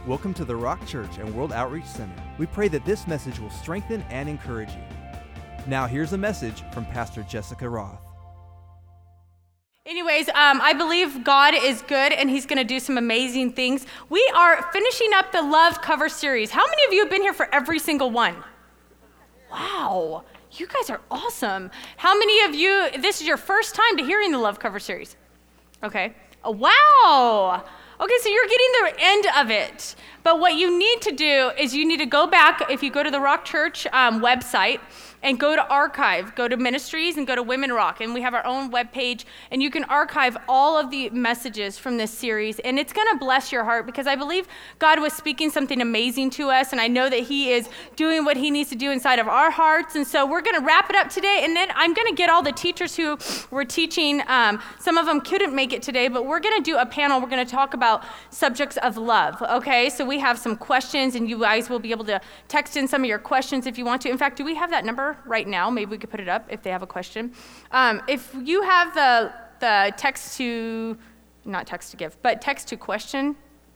Welcome to the Rock Church and World Outreach Center. We pray that this message will strengthen and encourage you. Now here's a message from Pastor Jessica Roth. Anyways, I believe God is good and he's going to do some amazing things. We are finishing up the Love cover series. How many of you have been here for every single one? Wow, you guys are awesome. How many of you, this is your first time to hearing the Love cover series? Okay. Oh, wow. Okay, so you're getting the end of it. But what you need to do is you need to go back, if you go to the Rock Church website, and go to archive, go to ministries and go to Women Rock. And we have our own webpage, and you can archive all of the messages from this series. And it's going to bless your heart because I believe God was speaking something amazing to us. And I know that he is doing what he needs to do inside of our hearts. And so we're going to wrap it up today. And then I'm going to get all the teachers who were teaching. Some of them couldn't make it today, but we're going to do a panel. We're going to talk about subjects of love. Okay, so we have some questions, and you guys will be able to text in some of your questions if you want to. In fact, do we have that number right now? Maybe we could put it up if they have a question. If you have the text to, not text to give, but text to question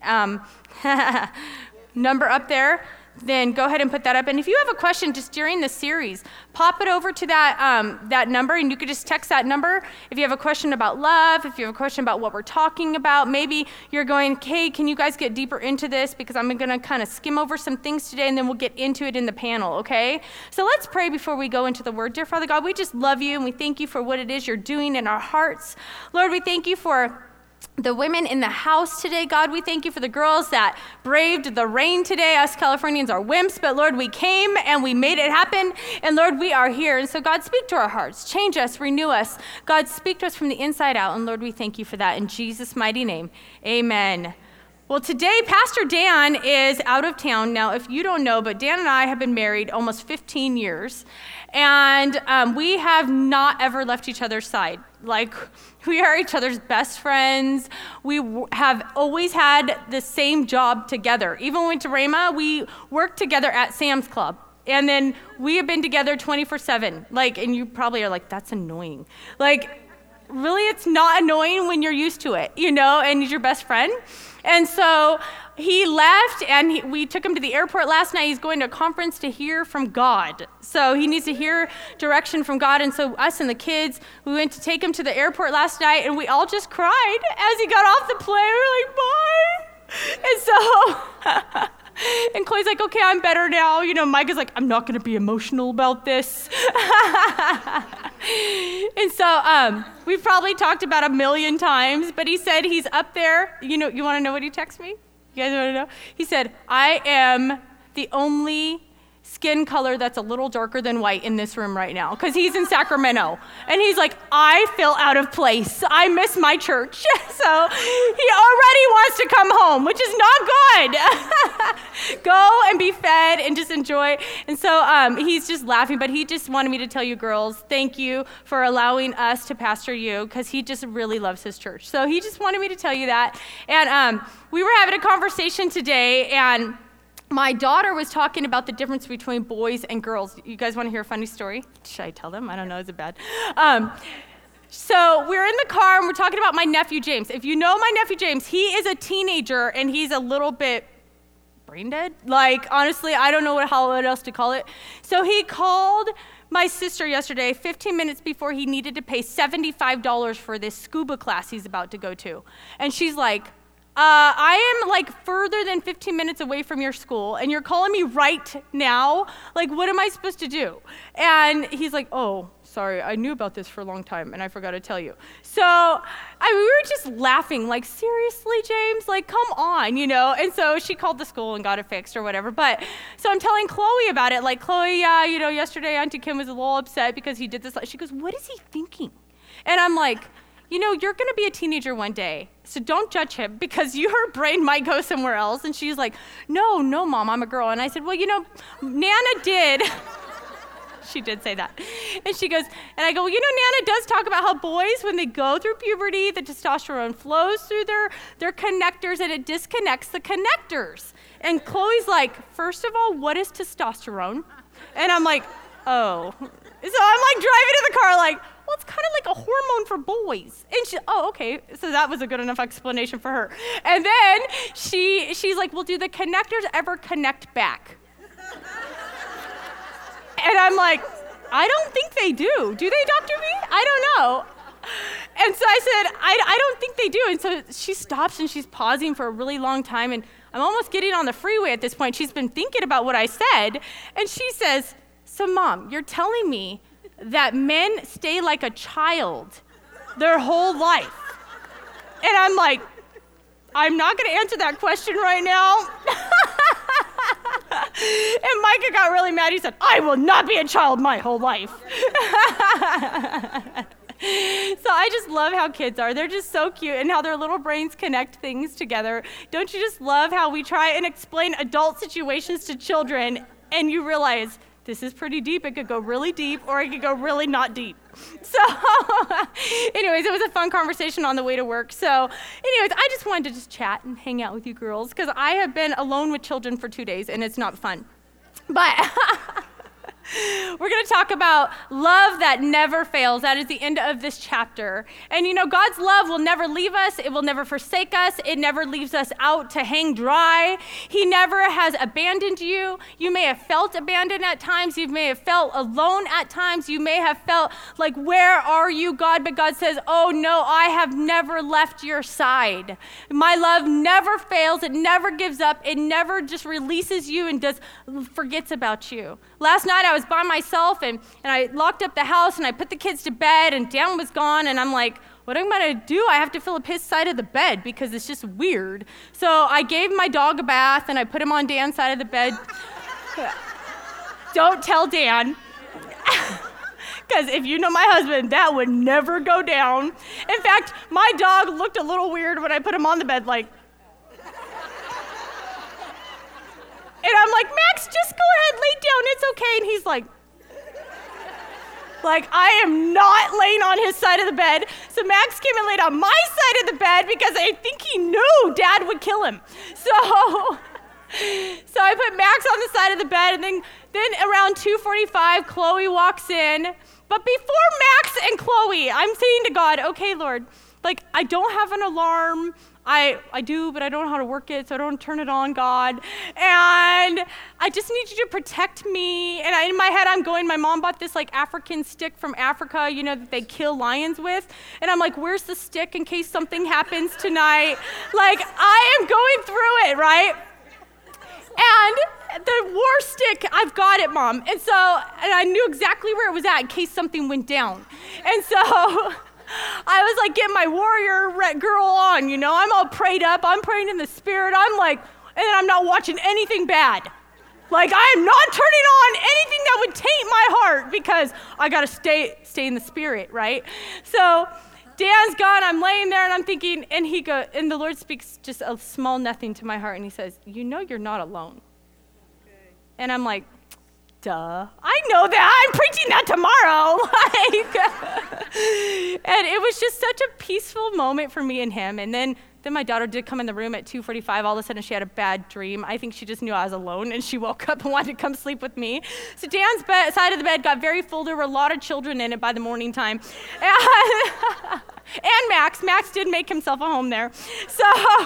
number up there, then go ahead and put that up. And if you have a question just during the series, pop it over to that number, and you could just text that number. If you have a question about love, if you have a question about what we're talking about, maybe you're going, hey, can you guys get deeper into this? Because I'm going to kind of skim over some things today, and then we'll get into it in the panel, okay? So let's pray before we go into the word. Dear Father God, we just love you, and we thank you for what it is you're doing in our hearts. Lord, we thank you for the women in the house today, God. We thank you for the girls that braved the rain today. Us Californians are wimps, but Lord, we came and we made it happen. And Lord, we are here. And so God, speak to our hearts, change us, renew us. God, speak to us from the inside out. And Lord, we thank you for that in Jesus' mighty name. Amen. Well, today, Pastor Dan is out of town. Now, if you don't know, but Dan and I have been married almost 15 years, and we have not ever left each other's side. Like, we are each other's best friends. We have always had the same job together. Even when we went to Rhema, we worked together at Sam's Club. And then we have been together 24/7. Like, and you probably are like, that's annoying. Like, really, it's not annoying when you're used to it, you know, and he's your best friend. And so he left, and we took him to the airport last night. He's going to a conference to hear from God. So he needs to hear direction from God. And so us and the kids, we went to take him to the airport last night, and we all just cried as he got off the plane. We were like, bye. And so, and Chloe's like, okay, I'm better now. You know, Micah's like, I'm not going to be emotional about this. And so we've probably talked about 1 million times, but he said he's up there. You know, you want to know what he texted me? You guys want to know? He said, I am the only skin color that's a little darker than white in this room right now, because he's in Sacramento. And he's like, I feel out of place. I miss my church. So he already wants to come home, which is not good. Go and be fed and just enjoy. And so he's just laughing, but he just wanted me to tell you girls, thank you for allowing us to pastor you, because he just really loves his church. So he just wanted me to tell you that. And we were having a conversation today, and my daughter was talking about the difference between boys and girls. You guys want to hear a funny story? Should I tell them? I don't know. Is it bad? So we're in the car, and we're talking about my nephew, James. If you know my nephew, James, he is a teenager, and he's a little bit brain dead. Like, honestly, I don't know what else to call it. So he called my sister yesterday, 15 minutes before he needed to pay $75 for this scuba class he's about to go to. And she's like, I am like further than 15 minutes away from your school, and you're calling me right now? Like, what am I supposed to do? And he's like, oh, sorry, I knew about this for a long time, and I forgot to tell you. So we were just laughing, like, seriously, James? Like, come on, you know? And so she called the school and got it fixed or whatever. But so I'm telling Chloe about it. Like, Chloe, yeah, you know, yesterday Auntie Kim was a little upset because he did this. She goes, what is he thinking? And I'm like, you know, you're going to be a teenager one day, so don't judge him because your brain might go somewhere else. And she's like, no, Mom, I'm a girl. And I said, well, you know, Nana did. She did say that. And she goes, and I go, well, you know, Nana does talk about how boys, when they go through puberty, the testosterone flows through their connectors and it disconnects the connectors. And Chloe's like, first of all, what is testosterone? And I'm like, oh. So I'm like driving in the car like, well, it's kind of like a hormone for boys. And she, oh, okay. So that was a good enough explanation for her. And then she's like, well, do the connectors ever connect back? And I'm like, I don't think they do. Do they, Dr. B? I don't know. And so I said, I don't think they do. And so she stops and she's pausing for a really long time. And I'm almost getting on the freeway at this point. She's been thinking about what I said. And she says, so Mom, you're telling me that men stay like a child their whole life? And I'm like, I'm not going to answer that question right now. And Micah got really mad. He said, I will not be a child my whole life. So I just love how kids are. They're just so cute and how their little brains connect things together. Don't you just love how we try and explain adult situations to children and you realize this is pretty deep. It could go really deep or it could go really not deep. So anyways, it was a fun conversation on the way to work. So anyways, I just wanted to just chat and hang out with you girls because I have been alone with children for 2 days and it's not fun. But we're going to talk about love that never fails. That is the end of this chapter. And you know, God's love will never leave us. It will never forsake us. It never leaves us out to hang dry. He never has abandoned you. You may have felt abandoned at times. You may have felt alone at times. You may have felt like, where are you, God? But God says, oh no, I have never left your side. My love never fails. It never gives up. It never just releases you and forgets about you. Last night I was by myself and I locked up the house and I put the kids to bed and Dan was gone and I'm like, what am I going to do? I have to fill up his side of the bed because it's just weird. So I gave my dog a bath and I put him on Dan's side of the bed. Don't tell Dan. Because if you know my husband, that would never go down. In fact, my dog looked a little weird when I put him on the bed, like, and I'm like, Max, just go ahead, lay down, it's okay. And he's like, I am not laying on his side of the bed. So Max came and laid on my side of the bed because I think he knew Dad would kill him. So I put Max on the side of the bed, and then around 2:45, Chloe walks in. But before Max and Chloe, I'm saying to God, okay, Lord, like, I don't have an alarm. I do, but I don't know how to work it, so I don't turn it on, God. And I just need you to protect me. And in my head, I'm going, my mom bought this like African stick from Africa, you know, that they kill lions with. And I'm like, where's the stick in case something happens tonight? Like, I am going through it, right? And the war stick, I've got it, Mom. And I knew exactly where it was at in case something went down. And so I was like getting my warrior girl on, you know, I'm all prayed up, I'm praying in the spirit, I'm like, and then I'm not watching anything bad. Like, I am not turning on anything that would taint my heart because I got to stay in the spirit, right? So Dan's gone, I'm laying there and I'm thinking, and the Lord speaks just a small nothing to my heart and he says, you know you're not alone. Okay. And I'm like, duh, I know that, I'm preaching that tomorrow. And it was just such a peaceful moment for me and him. And then my daughter did come in the room at 2:45. All of a sudden she had a bad dream. I think she just knew I was alone and she woke up and wanted to come sleep with me. So Dan's side of the bed got very full. There were a lot of children in it by the morning time. And Max did make himself a home there. So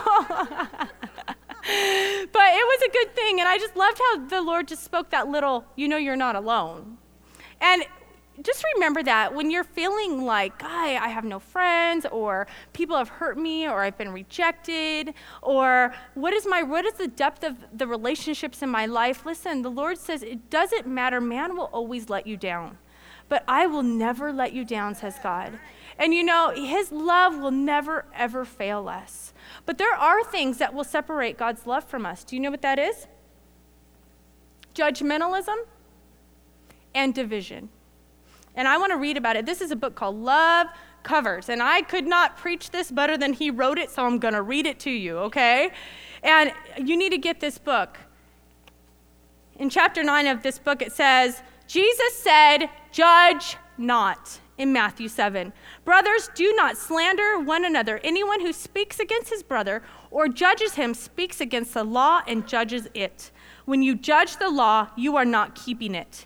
but it was a good thing, and I just loved how the Lord just spoke that little, you know you're not alone. And just remember that when you're feeling like, I have no friends, or people have hurt me, or I've been rejected, or what is the depth of the relationships in my life? Listen, the Lord says it doesn't matter. Man will always let you down, but I will never let you down, says God. And you know, his love will never, ever fail us. But there are things that will separate God's love from us. Do you know what that is? Judgmentalism and division. And I want to read about it. This is a book called Love Covers. And I could not preach this better than he wrote it, so I'm going to read it to you, okay? And you need to get this book. In chapter 9 of this book, it says, Jesus said, judge not. In Matthew 7. Brothers, do not slander one another. Anyone who speaks against his brother or judges him speaks against the law and judges it. When you judge the law, you are not keeping it.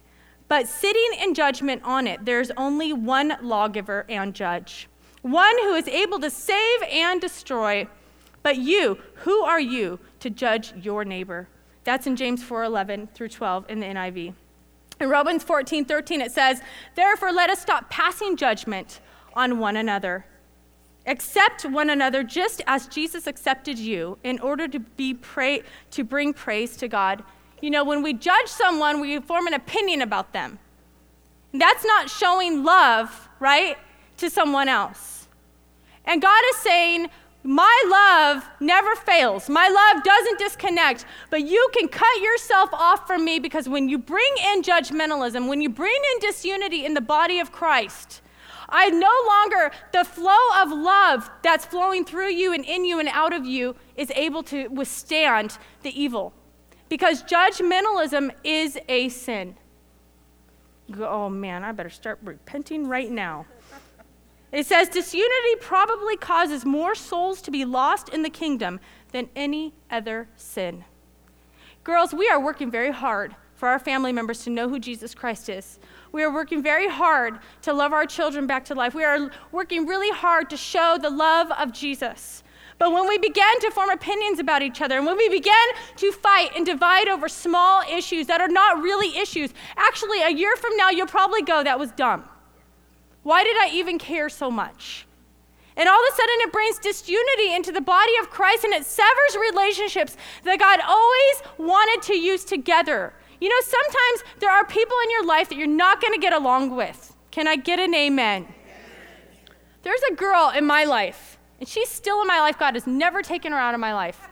But sitting in judgment on it, there's only one lawgiver and judge, one who is able to save and destroy. But you, who are you to judge your neighbor? That's in James 4:11 through 12 in the NIV. In Romans 14:13, it says, therefore, let us stop passing judgment on one another. Accept one another just as Jesus accepted you in order to bring praise to God. You know, when we judge someone, we form an opinion about them. That's not showing love, right, to someone else. And God is saying, my love never fails. My love doesn't disconnect, but you can cut yourself off from me because when you bring in judgmentalism, when you bring in disunity in the body of Christ, I no longer, the flow of love that's flowing through you and in you and out of you is able to withstand the evil. Because judgmentalism is a sin. Oh man, I better start repenting right now. It says disunity probably causes more souls to be lost in the kingdom than any other sin. Girls, we are working very hard for our family members to know who Jesus Christ is. We are working very hard to love our children back to life. We are working really hard to show the love of Jesus. But when we begin to form opinions about each other, and when we begin to fight and divide over small issues that are not really issues, actually, a year from now, you'll probably go, that was dumb. Why did I even care so much? And all of a sudden, it brings disunity into the body of Christ, and it severs relationships that God always wanted to use together. You know, sometimes there are people in your life that you're not going to get along with. Can I get an amen? There's a girl in my life. And she's still in my life. God has never taken her out of my life.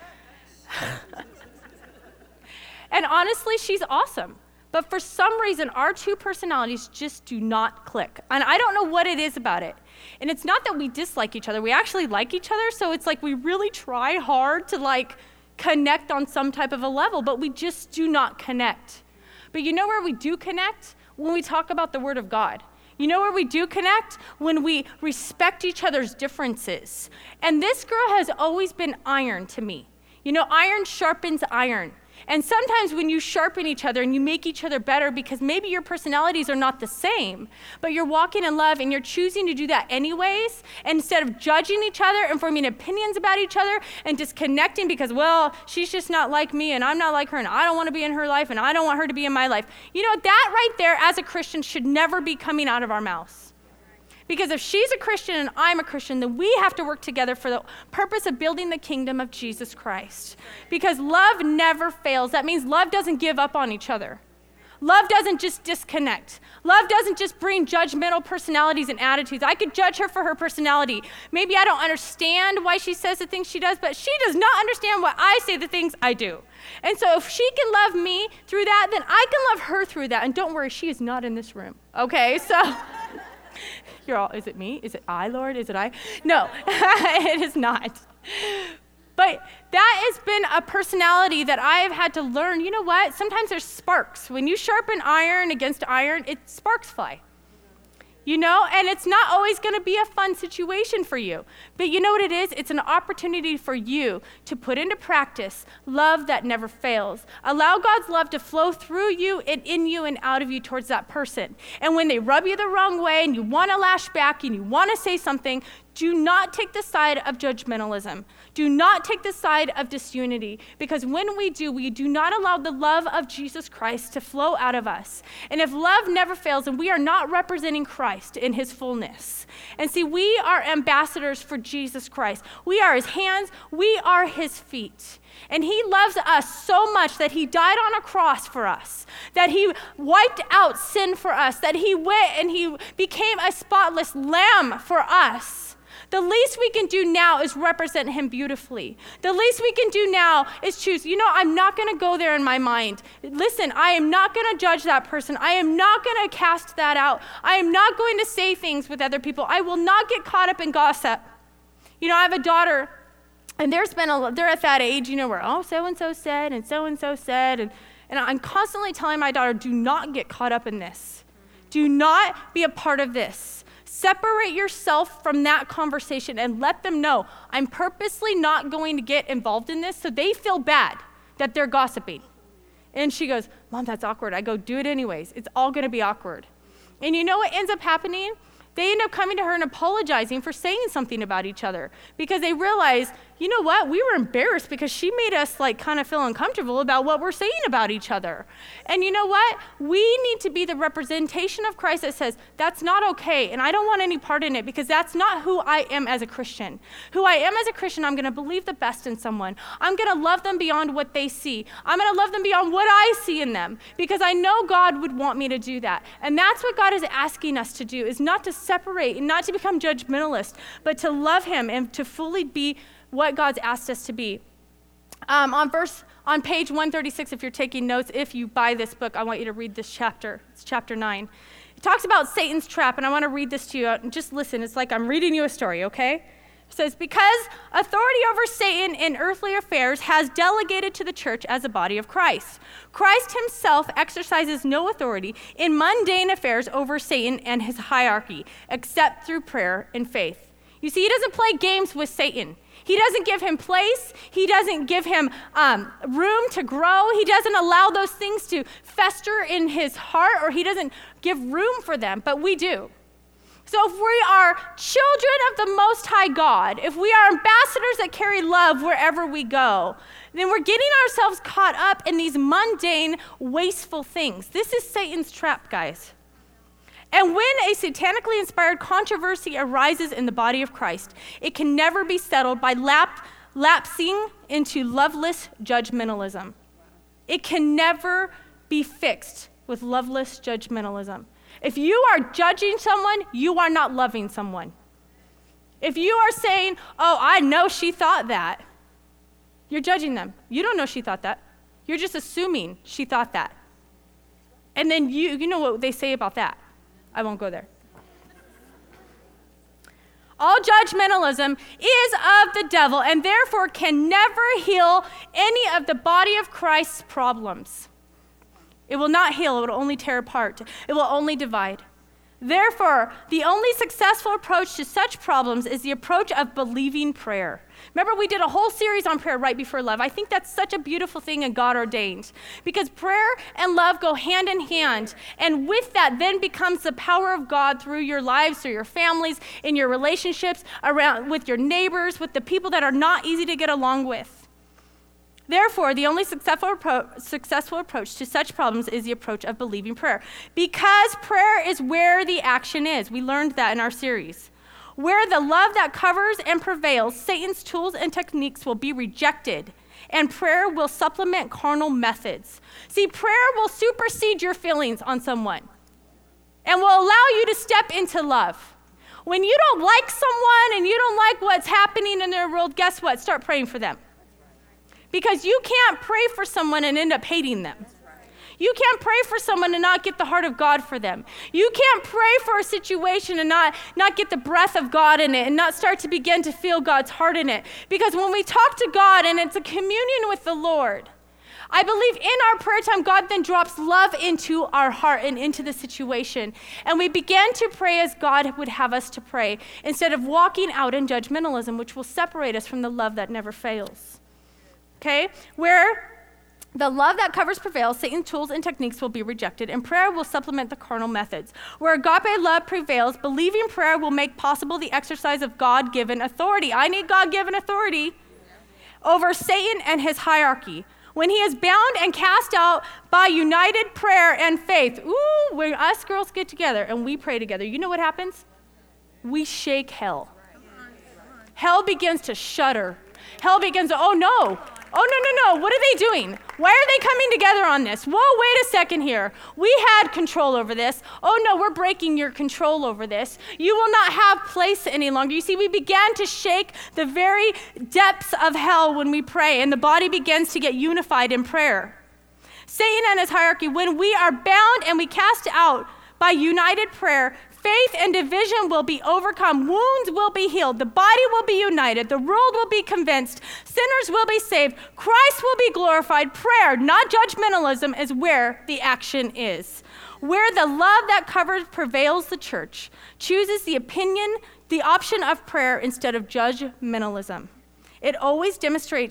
And honestly, she's awesome. But for some reason, our two personalities just do not click. And I don't know what it is about it. And it's not that we dislike each other. We actually like each other. So it's like we really try hard to connect on some type of a level, but we just do not connect. But you know where we do connect? When we talk about the Word of God. You know where we do connect? When we respect each other's differences. And this girl has always been iron to me. You know, iron sharpens iron. And sometimes when you sharpen each other and you make each other better because maybe your personalities are not the same, but you're walking in love and you're choosing to do that anyways, and instead of judging each other and forming opinions about each other and disconnecting because, well, she's just not like me and I'm not like her and I don't want to be in her life and I don't want her to be in my life. You know, that right there as a Christian should never be coming out of our mouths. Because if she's a Christian and I'm a Christian, then we have to work together for the purpose of building the kingdom of Jesus Christ. Because love never fails. That means love doesn't give up on each other. Love doesn't just disconnect. Love doesn't just bring judgmental personalities and attitudes. I could judge her for her personality. Maybe I don't understand why she says the things she does, but she does not understand why I say the things I do. And so if she can love me through that, then I can love her through that. And don't worry, she is not in this room. Okay, so... You're all, is it me? Is it I, Lord? Is it I? No, it is not. But that has been a personality that I have had to learn. You know what? Sometimes there's sparks. When you sharpen iron against iron, sparks fly. You know, and it's not always going to be a fun situation for you. But you know what it is? It's an opportunity for you to put into practice love that never fails. Allow God's love to flow through you and in you and out of you towards that person. And when they rub you the wrong way and you want to lash back and you want to say something, do not take the side of judgmentalism. Do not take the side of disunity, because when we do not allow the love of Jesus Christ to flow out of us. And if love never fails, then we are not representing Christ in his fullness. And see, we are ambassadors for Jesus Christ. We are his hands, we are his feet. And he loves us so much that he died on a cross for us, that he wiped out sin for us, that he went and he became a spotless lamb for us. The least we can do now is represent him beautifully. The least we can do now is choose, I'm not going to go there in my mind. Listen, I am not going to judge that person. I am not going to cast that out. I am not going to say things with other people. I will not get caught up in gossip. I have a daughter, and they're at that age, where, so-and-so said, and so-and-so said, and I'm constantly telling my daughter, do not get caught up in this. Do not be a part of this. Separate yourself from that conversation and let them know, I'm purposely not going to get involved in this so they feel bad that they're gossiping. And she goes, Mom, that's awkward. I go, do it anyways. It's all going to be awkward. And you know what ends up happening? They end up coming to her and apologizing for saying something about each other because they realize, you know what? We were embarrassed because she made us like kind of feel uncomfortable about what we're saying about each other. And you know what? We need to be the representation of Christ that says, that's not okay, and I don't want any part in it because that's not who I am as a Christian. Who I am as a Christian, I'm going to believe the best in someone. I'm going to love them beyond what they see. I'm going to love them beyond what I see in them because I know God would want me to do that. And that's what God is asking us to do, is not to separate and not to become judgmentalist, but to love him and to fully be what God's asked us to be. On page 136, if you're taking notes, if you buy this book, I want you to read this chapter. It's chapter 9. It talks about Satan's trap, and I want to read this to you. Just listen. It's like I'm reading you a story, okay? It says, because authority over Satan in earthly affairs has delegated to the church as a body of Christ. Christ himself exercises no authority in mundane affairs over Satan and his hierarchy, except through prayer and faith. You see, he doesn't play games with Satan. He doesn't give him place. He doesn't give him room to grow. He doesn't allow those things to fester in his heart, or he doesn't give room for them, but we do. So if we are children of the Most High God, if we are ambassadors that carry love wherever we go, then we're getting ourselves caught up in these mundane, wasteful things. This is Satan's trap, guys. And when a satanically inspired controversy arises in the body of Christ, it can never be settled by lapsing into loveless judgmentalism. It can never be fixed with loveless judgmentalism. If you are judging someone, you are not loving someone. If you are saying, oh, I know she thought that, you're judging them. You don't know she thought that. You're just assuming she thought that. And then you know what they say about that. I won't go there. All judgmentalism is of the devil and therefore can never heal any of the body of Christ's problems. It will not heal. It will only tear apart. It will only divide. Therefore, the only successful approach to such problems is the approach of believing prayer. Remember, we did a whole series on prayer right before love. I think that's such a beautiful thing and God ordained, because prayer and love go hand in hand. And with that then becomes the power of God through your lives, through your families, in your relationships, around with your neighbors, with the people that are not easy to get along with. Therefore, the only successful approach to such problems is the approach of believing prayer. Because prayer is where the action is. We learned that in our series. Where the love that covers and prevails, Satan's tools and techniques will be rejected, and prayer will supplement carnal methods. See, prayer will supersede your feelings on someone and will allow you to step into love. When you don't like someone and you don't like what's happening in their world, guess what? Start praying for them. Because you can't pray for someone and end up hating them. You can't pray for someone and not get the heart of God for them. You can't pray for a situation and not get the breath of God in it and not start to begin to feel God's heart in it. Because when we talk to God and it's a communion with the Lord, I believe in our prayer time, God then drops love into our heart and into the situation. And we begin to pray as God would have us to pray, instead of walking out in judgmentalism, which will separate us from the love that never fails. Okay? Where the love that covers prevails, Satan's tools and techniques will be rejected, and prayer will supplement the carnal methods. Where agape love prevails, believing prayer will make possible the exercise of God-given authority. I need God-given authority over Satan and his hierarchy. When he is bound and cast out by united prayer and faith. Ooh, when us girls get together and we pray together, you know what happens? We shake hell. Hell begins to shudder. Hell begins to, oh no, what are they doing? Why are they coming together on this? Whoa, wait a second here. We had control over this. Oh no, we're breaking your control over this. You will not have place any longer. You see, we began to shake the very depths of hell when we pray, and the body begins to get unified in prayer. Satan and his hierarchy, when we are bound and we cast out by united prayer, faith and division will be overcome. Wounds will be healed. The body will be united. The world will be convinced. Sinners will be saved. Christ will be glorified. Prayer, not judgmentalism, is where the action is. Where the love that covers prevails, the church chooses the option of prayer instead of judgmentalism. It always demonstrates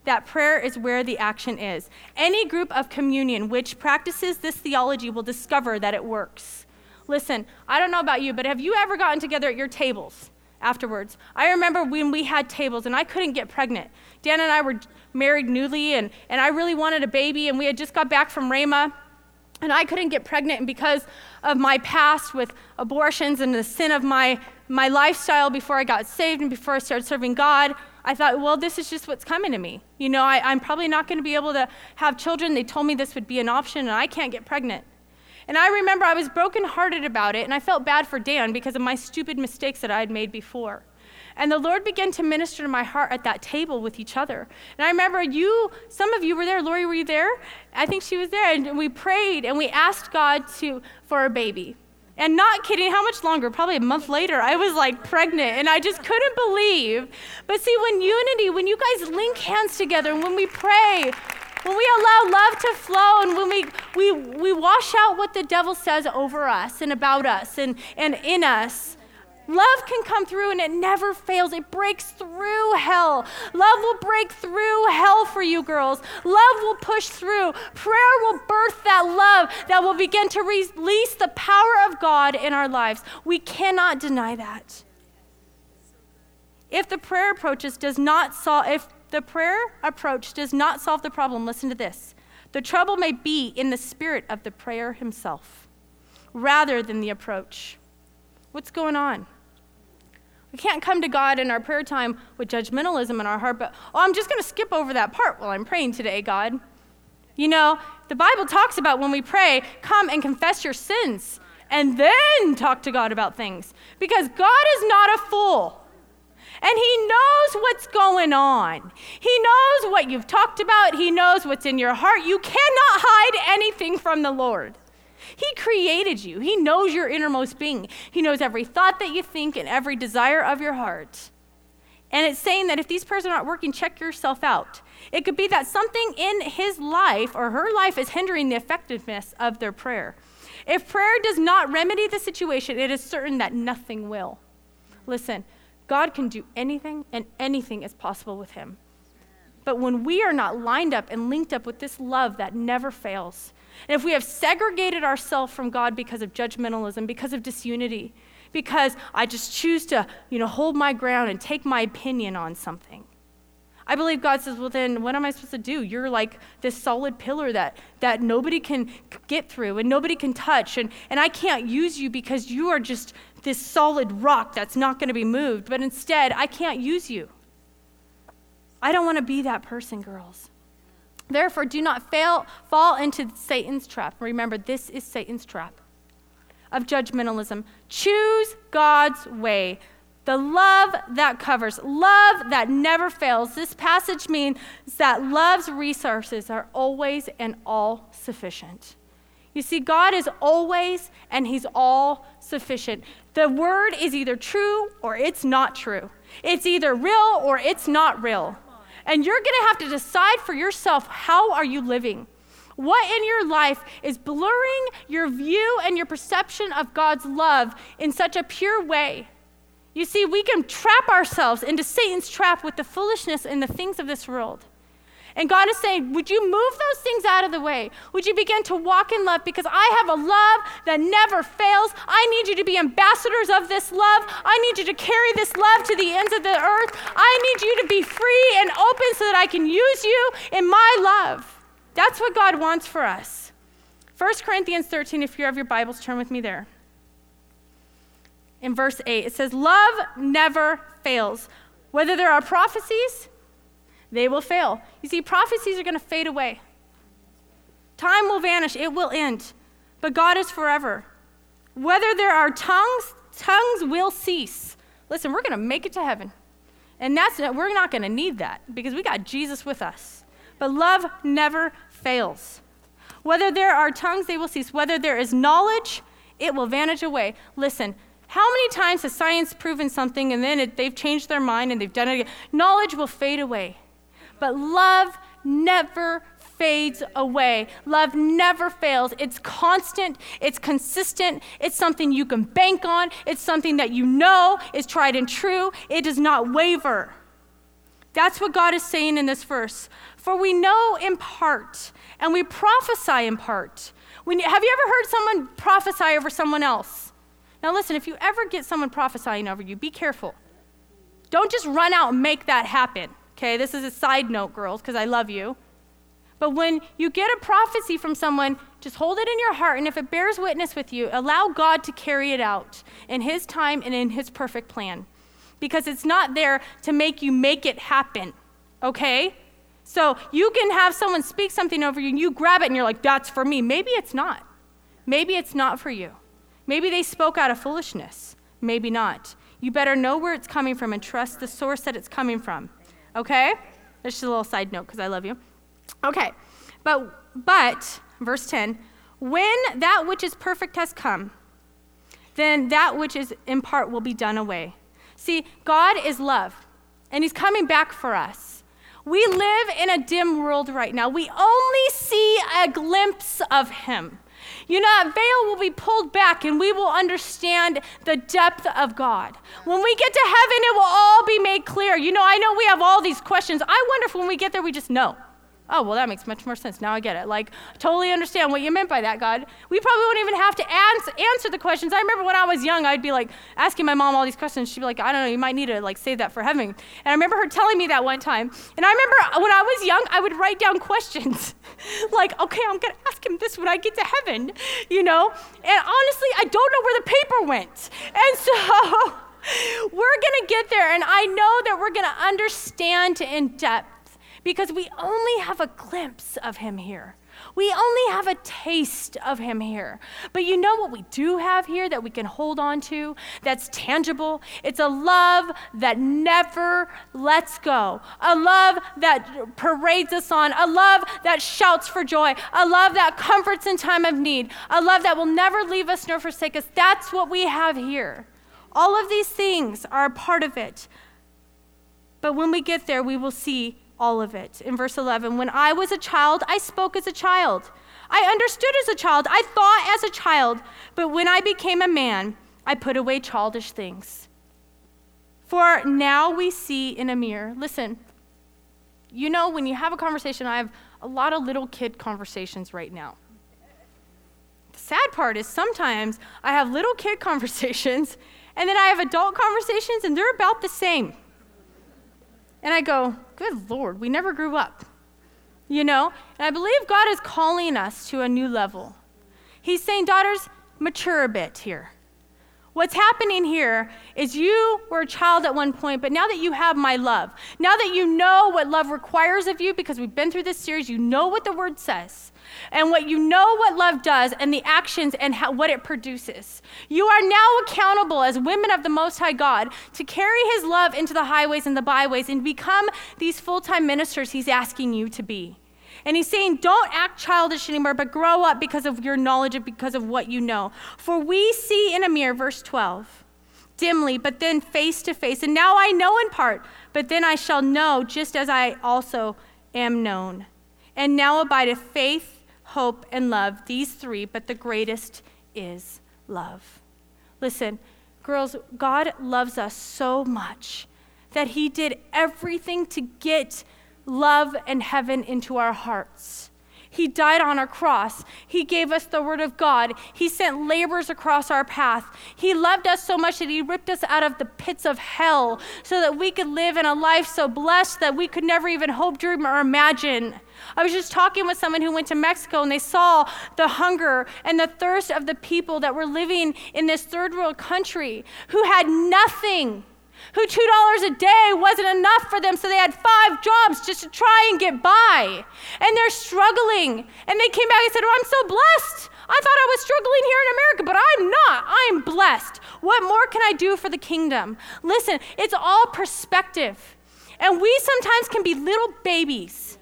that prayer is where the action is. Any group of communion which practices this theology will discover that it works. Listen, I don't know about you, but have you ever gotten together at your tables afterwards? I remember when we had tables and I couldn't get pregnant. Dan and I were married newly, and I really wanted a baby, and we had just got back from Rhema, and I couldn't get pregnant. And because of my past with abortions and the sin of my lifestyle before I got saved and before I started serving God, I thought, well, this is just what's coming to me. You know, I'm probably not going to be able to have children. They told me this would be an option, and I can't get pregnant. And I remember I was brokenhearted about it, and I felt bad for Dan because of my stupid mistakes that I had made before. And the Lord began to minister to my heart at that table with each other. And I remember some of you were there. Lori, were you there? I think she was there. And we prayed, and we asked God for a baby. And not kidding, how much longer? Probably a month later, I was like pregnant, and I just couldn't believe. But see, when you guys link hands together, and when we pray, when we allow love to flow, and when we wash out what the devil says over us and about us and in us, love can come through, and it never fails. It breaks through hell. Love will break through hell for you girls. Love will push through. Prayer will birth that love that will begin to release the power of God in our lives. We cannot deny that. If the prayer approach does not solve the problem, listen to this. The trouble may be in the spirit of the prayer himself rather than the approach. What's going on? We can't come to God in our prayer time with judgmentalism in our heart, but, I'm just going to skip over that part while I'm praying today, God. You know, the Bible talks about when we pray, come and confess your sins and then talk to God about things, because God is not a fool. And he knows what's going on. He knows what you've talked about. He knows what's in your heart. You cannot hide anything from the Lord. He created you. He knows your innermost being. He knows every thought that you think and every desire of your heart. And it's saying that if these prayers are not working, check yourself out. It could be that something in his life or her life is hindering the effectiveness of their prayer. If prayer does not remedy the situation, it is certain that nothing will. Listen, God can do anything, and anything is possible with him. But when we are not lined up and linked up with this love that never fails, and if we have segregated ourselves from God because of judgmentalism, because of disunity, because I just choose to, hold my ground and take my opinion on something, I believe God says, well, then what am I supposed to do? You're like this solid pillar that nobody can get through and nobody can touch, and I can't use you because you are just this solid rock that's not going to be moved, but instead, I can't use you. I don't want to be that person, girls. Therefore, do not fall into Satan's trap. Remember, this is Satan's trap of judgmentalism. Choose God's way. The love that covers, love that never fails. This passage means that love's resources are always and all sufficient. You see, God is always and he's all sufficient. The word is either true or it's not true. It's either real or it's not real. And you're going to have to decide for yourself, how are you living? What in your life is blurring your view and your perception of God's love in such a pure way? You see, we can trap ourselves into Satan's trap with the foolishness and the things of this world. And God is saying, would you move those things out of the way? Would you begin to walk in love? Because I have a love that never fails. I need you to be ambassadors of this love. I need you to carry this love to the ends of the earth. I need you to be free and open so that I can use you in my love. That's what God wants for us. 1 Corinthians 13, if you have your Bibles, turn with me there. In verse 8, it says, love never fails. Whether there are prophecies, they will fail. You see, prophecies are going to fade away. Time will vanish. It will end. But God is forever. Whether there are tongues will cease. Listen, we're going to make it to heaven. And we're not going to need that because we got Jesus with us. But love never fails. Whether there are tongues, they will cease. Whether there is knowledge, it will vanish away. Listen, how many times has science proven something and then they've changed their mind and they've done it again? Knowledge will fade away. But love never fades away. Love never fails. It's constant. It's consistent. It's something you can bank on. It's something that you know is tried and true. It does not waver. That's what God is saying in this verse. For we know in part, and we prophesy in part. Have you ever heard someone prophesy over someone else? Now listen, if you ever get someone prophesying over you, be careful. Don't just run out and make that happen, okay? This is a side note, girls, because I love you. But when you get a prophecy from someone, just hold it in your heart, and if it bears witness with you, allow God to carry it out in his time and in his perfect plan. Because it's not there to make you make it happen, okay? So you can have someone speak something over you, and you grab it, and you're like, that's for me. Maybe it's not. Maybe it's not for you. Maybe they spoke out of foolishness. Maybe not. You better know where it's coming from and trust the source that it's coming from, okay? That's just a little side note because I love you. Okay, but, verse 10, when that which is perfect has come, then that which is in part will be done away. See, God is love, and he's coming back for us. We live in a dim world right now. We only see a glimpse of him. You know, that veil will be pulled back, and we will understand the depth of God. When we get to heaven, it will all be made clear. You know, I know we have all these questions. I wonder if when we get there, we just know. Oh, well, that makes much more sense. Now I get it. Like, totally understand what you meant by that, God. We probably won't even have to answer the questions. I remember when I was young, I'd be like asking my mom all these questions. She'd be like, I don't know, you might need to like save that for heaven. And I remember her telling me that one time. And I remember when I was young, I would write down questions. Like, okay, I'm going to ask him this when I get to heaven, you know? And honestly, I don't know where the paper went. And so we're going to get there. And I know that we're going to understand in depth. Because we only have a glimpse of him here. We only have a taste of him here. But you know what we do have here that we can hold on to, that's tangible? It's a love that never lets go. A love that parades us on. A love that shouts for joy. A love that comforts in time of need. A love that will never leave us nor forsake us. That's what we have here. All of these things are a part of it. But when we get there, we will see all of it. In verse 11, when I was a child, I spoke as a child. I understood as a child. I thought as a child. But when I became a man, I put away childish things. For now we see in a mirror. Listen, you know, when you have a conversation, I have a lot of little kid conversations right now. The sad part is sometimes I have little kid conversations, and then I have adult conversations, and they're about the same. And I go, good Lord, we never grew up, you know? And I believe God is calling us to a new level. He's saying, daughters, mature a bit here. What's happening here is you were a child at one point, but now that you have my love, now that you know what love requires of you, because we've been through this series, you know what the word says, and what you know what love does and the actions and what it produces. You are now accountable as women of the Most High God to carry his love into the highways and the byways and become these full-time ministers he's asking you to be. And he's saying, don't act childish anymore, but grow up because of your knowledge and because of what you know. For we see in a mirror, verse 12, dimly, but then face to face. And now I know in part, but then I shall know just as I also am known. And now abideth faith, hope, and love, these three, but the greatest is love. Listen, girls, God loves us so much that he did everything to get love and heaven into our hearts. He died on our cross. He gave us the word of God. He sent laborers across our path. He loved us so much that he ripped us out of the pits of hell so that we could live in a life so blessed that we could never even hope, dream, or imagine. I was just talking with someone who went to Mexico, and they saw the hunger and the thirst of the people that were living in this third world country who had nothing, who $2 a day wasn't enough for them, so they had 5 jobs just to try and get by. And they're struggling. And they came back and said, oh, I'm so blessed. I thought I was struggling here in America, but I'm not. I'm blessed. What more can I do for the kingdom? Listen, it's all perspective. And we sometimes can be little babies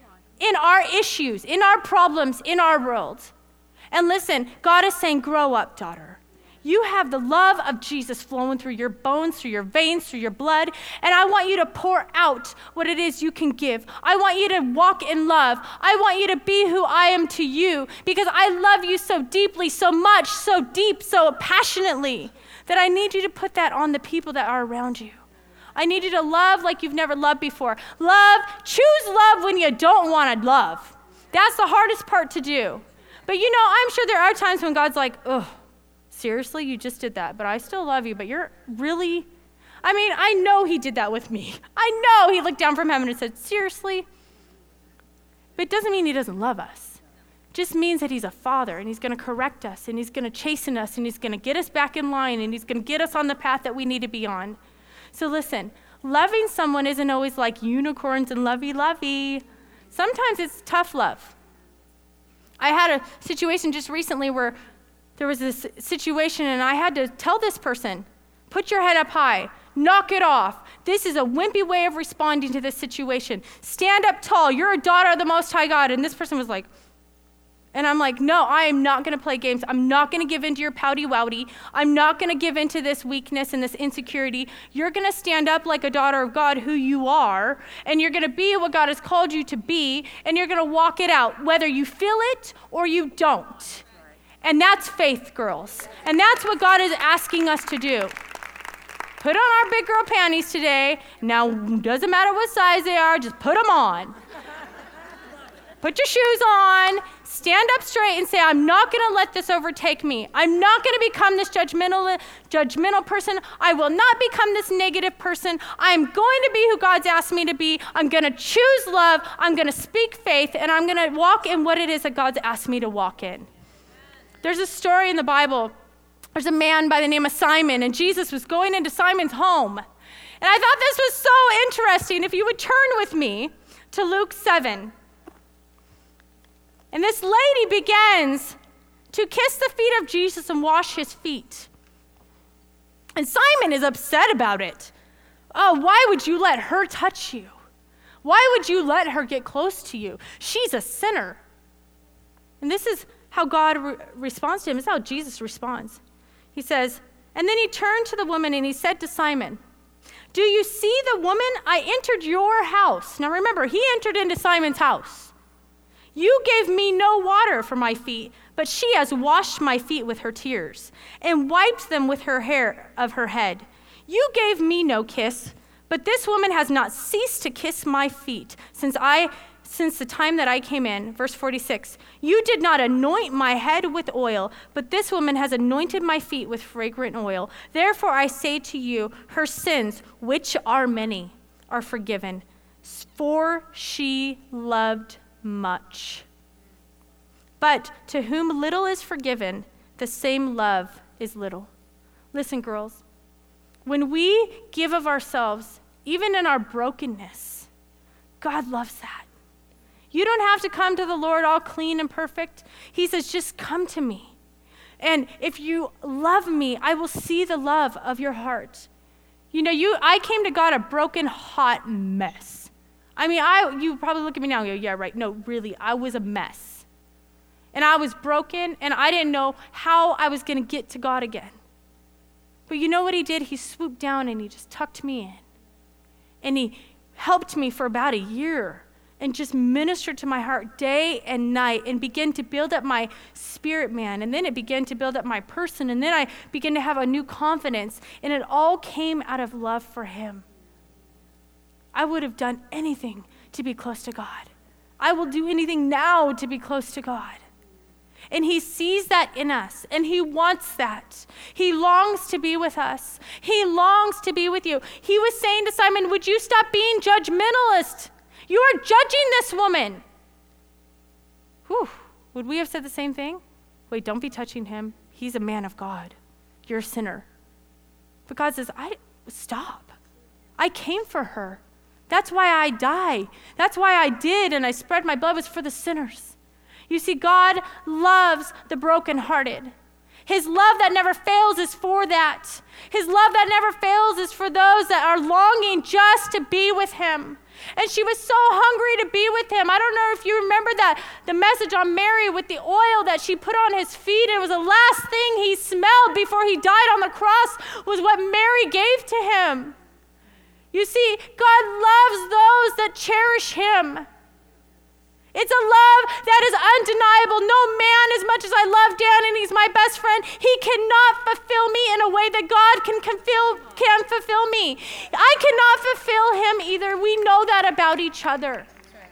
in our issues, in our problems, in our world. And listen, God is saying, grow up, daughter. You have the love of Jesus flowing through your bones, through your veins, through your blood, and I want you to pour out what it is you can give. I want you to walk in love. I want you to be who I am to you because I love you so deeply, so much, so deep, so passionately that I need you to put that on the people that are around you. I need you to love like you've never loved before. Choose love when you don't want to love. That's the hardest part to do. But I'm sure there are times when God's like, oh, seriously, you just did that, but I still love you, but you're really, I know he did that with me. I know he looked down from heaven and said, seriously? But it doesn't mean he doesn't love us. It just means that he's a father, and he's going to correct us, and he's going to chasten us, and he's going to get us back in line, and he's going to get us on the path that we need to be on. So listen, loving someone isn't always like unicorns and lovey-lovey. Sometimes it's tough love. I had a situation just recently where there was this situation and I had to tell this person, put your head up high, knock it off. This is a wimpy way of responding to this situation. Stand up tall. You're a daughter of the Most High God. And this person was like, and I'm like, no, I am not going to play games. I'm not going to give in to your pouty-wouty. I'm not going to give in to this weakness and this insecurity. You're going to stand up like a daughter of God who you are, and you're going to be what God has called you to be, and you're going to walk it out, whether you feel it or you don't. And that's faith, girls. And that's what God is asking us to do. Put on our big girl panties today. Now, doesn't matter what size they are, just put them on. Put your shoes on, stand up straight and say, I'm not going to let this overtake me. I'm not going to become this judgmental person. I will not become this negative person. I'm going to be who God's asked me to be. I'm going to choose love. I'm going to speak faith, and I'm going to walk in what it is that God's asked me to walk in. There's a story in the Bible. There's a man by the name of Simon, and Jesus was going into Simon's home. And I thought this was so interesting. If you would turn with me to Luke 7. And this lady begins to kiss the feet of Jesus and wash his feet. And Simon is upset about it. Oh, why would you let her touch you? Why would you let her get close to you? She's a sinner. And this is how God responds to him. This is how Jesus responds. He says, and then he turned to the woman and he said to Simon, do you see the woman? I entered your house. Now remember, he entered into Simon's house. You gave me no water for my feet, but she has washed my feet with her tears and wiped them with her hair of her head. You gave me no kiss, but this woman has not ceased to kiss my feet since the time that I came in. Verse 46, you did not anoint my head with oil, but this woman has anointed my feet with fragrant oil. Therefore I say to you, her sins, which are many, are forgiven, for she loved much. But to whom little is forgiven, the same love is little. Listen, girls, when we give of ourselves, even in our brokenness, God loves that. You don't have to come to the Lord all clean and perfect. He says, just come to me. And if you love me, I will see the love of your heart. I came to God a broken, hot mess. You probably look at me now and go, yeah, right. No, really, I was a mess. And I was broken, and I didn't know how I was going to get to God again. But you know what he did? He swooped down and he just tucked me in. And he helped me for about a year and just ministered to my heart day and night and began to build up my spirit man. And then it began to build up my person. And then I began to have a new confidence. And it all came out of love for him. I would have done anything to be close to God. I will do anything now to be close to God. And he sees that in us, and he wants that. He longs to be with us. He longs to be with you. He was saying to Simon, would you stop being judgmentalist? You are judging this woman. Whew. Would we have said the same thing? Wait, don't be touching him. He's a man of God. You're a sinner. But God says, stop. I came for her. That's why I die. That's why I did, and I spread my blood was for the sinners. You see, God loves the brokenhearted. His love that never fails is for that. His love that never fails is for those that are longing just to be with him. And she was so hungry to be with him. I don't know if you remember the message on Mary with the oil that she put on his feet. It was the last thing he smelled before he died on the cross was what Mary gave to him. You see, God loves those that cherish him. It's a love that is undeniable. No man as much as I love Dan and he's my best friend, he cannot fulfill me in a way that God can fulfill me. I cannot fulfill him either. We know that about each other.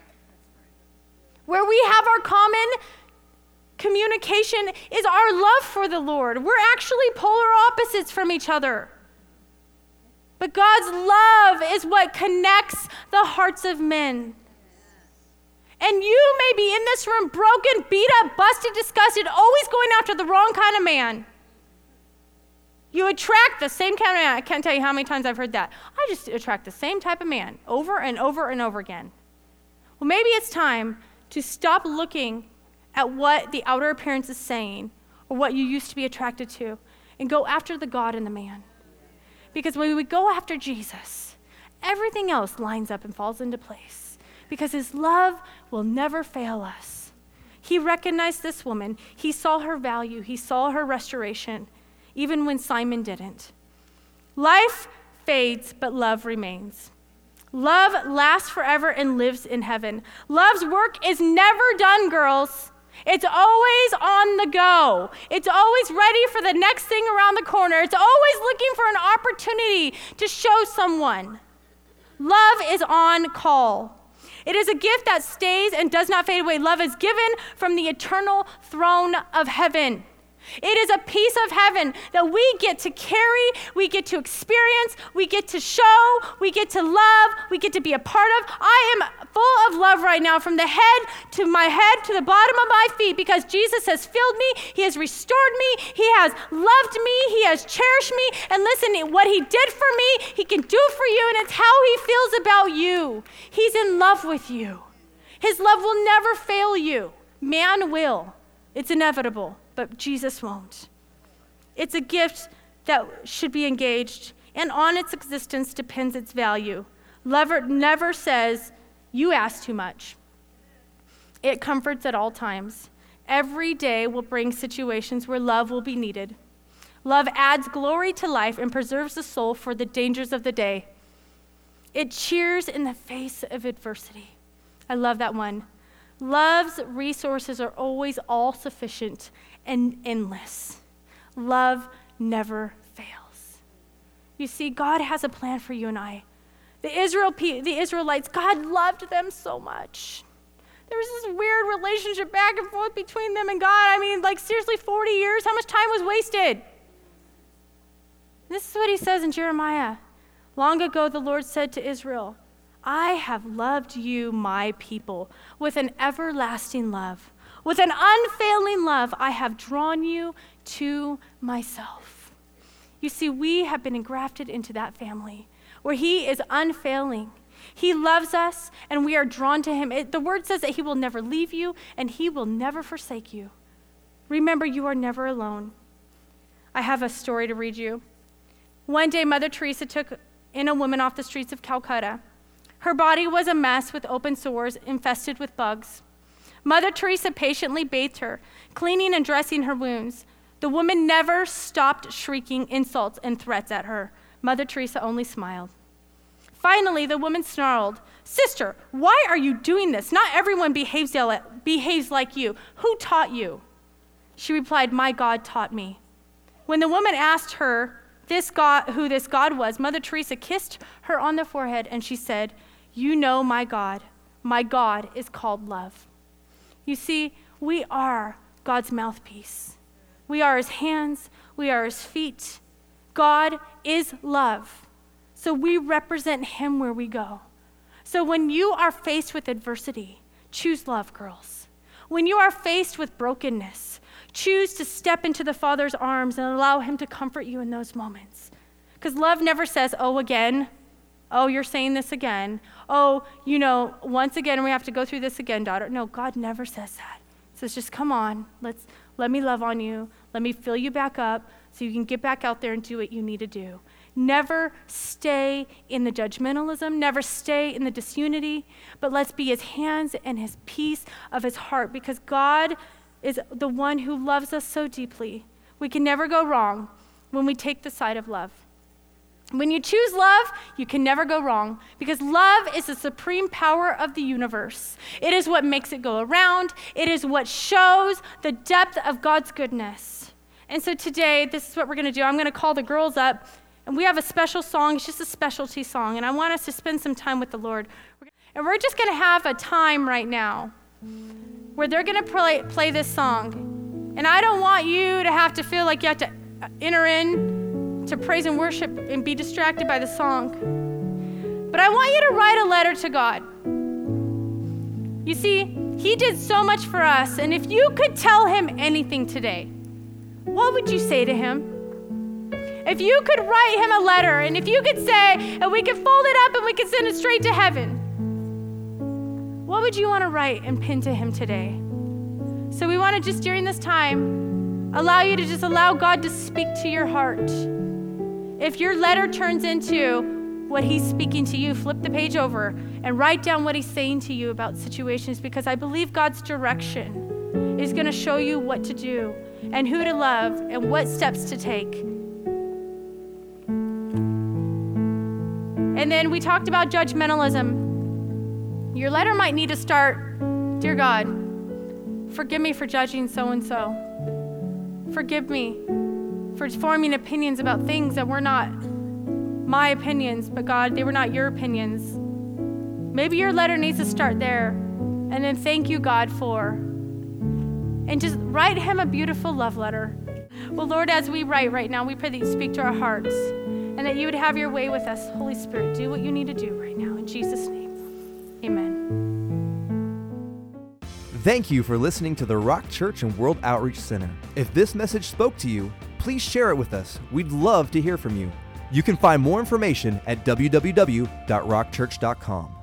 Where we have our common communication is our love for the Lord. We're actually polar opposites from each other. But God's love is what connects the hearts of men. And you may be in this room broken, beat up, busted, disgusted, always going after the wrong kind of man. You attract the same kind of man. I can't tell you how many times I've heard that. I just attract the same type of man over and over and over again. Well, maybe it's time to stop looking at what the outer appearance is saying or what you used to be attracted to and go after the God in the man. Because when we go after Jesus, everything else lines up and falls into place because his love will never fail us. He recognized this woman. He saw her value. He saw her restoration, even when Simon didn't. Life fades, but love remains. Love lasts forever and lives in heaven. Love's work is never done, girls. It's always on the go. It's always ready for the next thing around the corner. It's always looking for an opportunity to show someone. Love is on call. It is a gift that stays and does not fade away. Love is given from the eternal throne of heaven. It is a piece of heaven that we get to carry, we get to experience, we get to show, we get to love, we get to be a part of. I am full of love right now from the head to the bottom of my feet because Jesus has filled me, he has restored me, he has loved me, he has cherished me. And listen, what he did for me, he can do for you, and it's how he feels about you. He's in love with you. His love will never fail you. Man will. It's inevitable. But Jesus won't. It's a gift that should be engaged, and on its existence depends its value. Love never says, you ask too much. It comforts at all times. Every day will bring situations where love will be needed. Love adds glory to life and preserves the soul for the dangers of the day. It cheers in the face of adversity. I love that one. Love's resources are always all sufficient and endless. Love never fails. You see, God has a plan for you and I. The Israelites, God loved them so much. There was this weird relationship back and forth between them and God. I mean, like seriously, 40 years? How much time was wasted? This is what he says in Jeremiah. Long ago, the Lord said to Israel, I have loved you, my people, with an everlasting love. With an unfailing love, I have drawn you to myself. You see, we have been engrafted into that family where he is unfailing. He loves us, and we are drawn to him. The word says that he will never leave you, and he will never forsake you. Remember, you are never alone. I have a story to read you. One day, Mother Teresa took in a woman off the streets of Calcutta. Her body was a mess with open sores infested with bugs. Mother Teresa patiently bathed her, cleaning and dressing her wounds. The woman never stopped shrieking insults and threats at her. Mother Teresa only smiled. Finally, the woman snarled, Sister, why are you doing this? Not everyone behaves like you. Who taught you? She replied, My God taught me. When the woman asked her who this God was, Mother Teresa kissed her on the forehead and she said, You know my God. My God is called love. You see, we are God's mouthpiece. We are his hands. We are his feet. God is love. So we represent him where we go. So when you are faced with adversity, choose love, girls. When you are faced with brokenness, choose to step into the Father's arms and allow him to comfort you in those moments. Because love never says, oh, again. Oh, you're saying this again. Oh, once again, we have to go through this again, daughter. No, God never says that. He says, just come on. Let me love on you. Let me fill you back up so you can get back out there and do what you need to do. Never stay in the judgmentalism. Never stay in the disunity. But let's be his hands and his peace of his heart, because God is the one who loves us so deeply. We can never go wrong when we take the side of love. When you choose love, you can never go wrong because love is the supreme power of the universe. It is what makes it go around. It is what shows the depth of God's goodness. And so today, this is what we're going to do. I'm going to call the girls up, and we have a special song. It's just a specialty song, and I want us to spend some time with the Lord. And we're just going to have a time right now where they're going to play this song. And I don't want you to have to feel like you have to enter in to praise and worship and be distracted by the song. But I want you to write a letter to God. You see, he did so much for us, and if you could tell him anything today, what would you say to him? If you could write him a letter, and if you could say, and we could fold it up and we could send it straight to heaven, what would you want to write and pin to him today? So we want to just during this time, allow you to just allow God to speak to your heart. If your letter turns into what he's speaking to you, flip the page over and write down what he's saying to you about situations, because I believe God's direction is going to show you what to do and who to love and what steps to take. And then we talked about judgmentalism. Your letter might need to start, "Dear God, forgive me for judging so-and-so. Forgive me for forming opinions about things that were not my opinions, but God, they were not your opinions." Maybe your letter needs to start there. And then thank you, God, for. And just write him a beautiful love letter. Well, Lord, as we write right now, we pray that you speak to our hearts and that you would have your way with us. Holy Spirit, do what you need to do right now. In Jesus' name, amen. Thank you for listening to the Rock Church and World Outreach Center. If this message spoke to you, please share it with us. We'd love to hear from you. You can find more information at www.rockchurch.com.